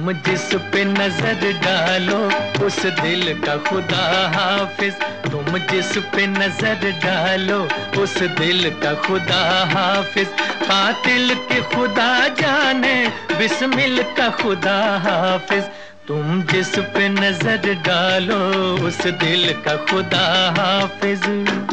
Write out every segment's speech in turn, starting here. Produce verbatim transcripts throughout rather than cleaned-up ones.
तुम जिस पे नजर डालो उस दिल का खुदा हाफिज। तुम जिस पे नजर डालो उस दिल का खुदा हाफिज। कातिल के खुदा जाने बिस्मिल का खुदा हाफिज। तुम जिस पे नजर डालो उस दिल का खुदा हाफिज।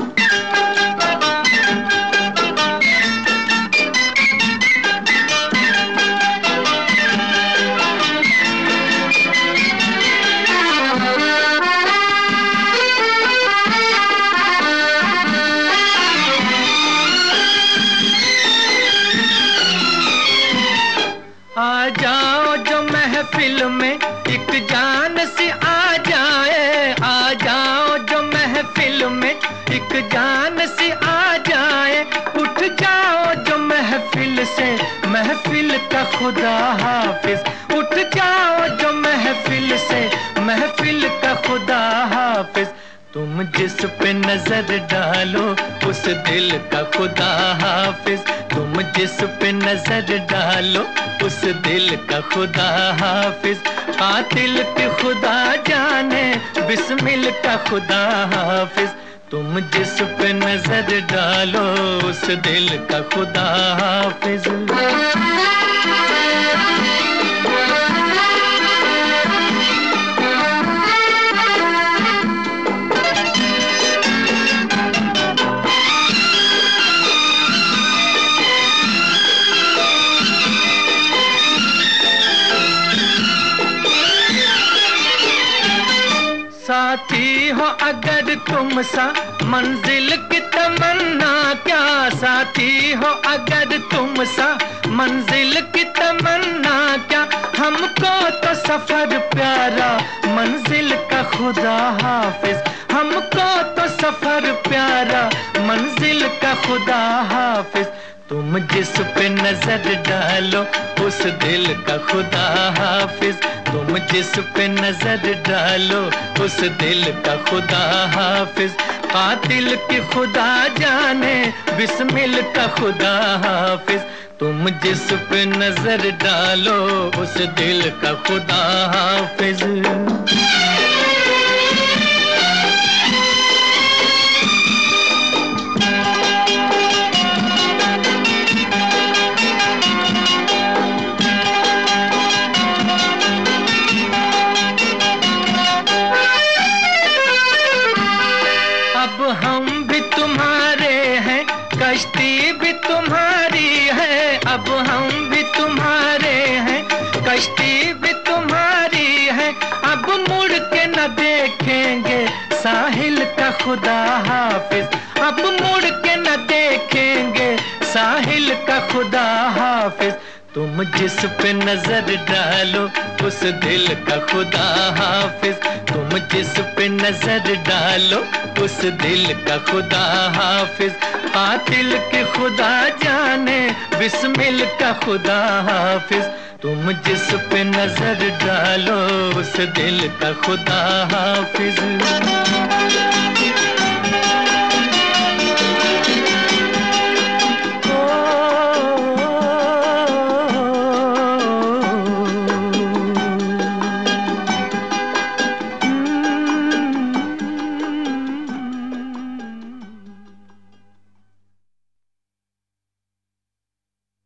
आ जाओ जो महफिल में एक जान सी आ जाए। आ जाओ जो महफिल में एक जान सी आ जाए। उठ जाओ जो महफिल से महफिल का खुदा हाफिज। उठ जाओ जो महफिल से महफिल का खुदा हाफिज। तुम जिस पे नजर डालो उस दिल का खुदा हाफिज। तुम जिस पे नजर डालो उस दिल का खुदा हाफिज। कातिल के खुदा जाने बिस्मिल का खुदा हाफिज। तुम जिस पे नजर डालो उस दिल का खुदा हाफिज। साथी हो अगर तुम सा मंजिल की तमन्ना क्या। साथी हो अगर तुम सा मंजिल की तमन्ना क्या। हमको तो सफर प्यारा मंजिल का खुदा हाफिज। हमको तो सफर प्यारा मंजिल का खुदा हाफिज। तुम जिस पे नजर डालो उस दिल का खुदा हाफिज। तुम जिस पे नजर डालो उस दिल का खुदा हाफिज। कातिल की खुदा जाने बिस्मिल का खुदा हाफिज। तुम जिस पे नजर डालो उस दिल का खुदा हाफिज। अब हम भी तुम्हारे हैं कश्ती भी तुम्हारी है। अब हम भी तुम्हारे हैं कश्ती भी तुम्हारी है। अब मुड़ के न देखेंगे साहिल का खुदा हाफिज। अब मुड़ के न देखेंगे साहिल का खुदा हाफिज। तुम जिस पे नजर डालो उस दिल का खुदा हाफिज। तुम जिस पे नजर डालो उस दिल का खुदा हाफिज। कातिल के खुदा जाने बिस्मिल का खुदा हाफिज। तुम जिस पे नजर डालो उस दिल का खुदा हाफिज।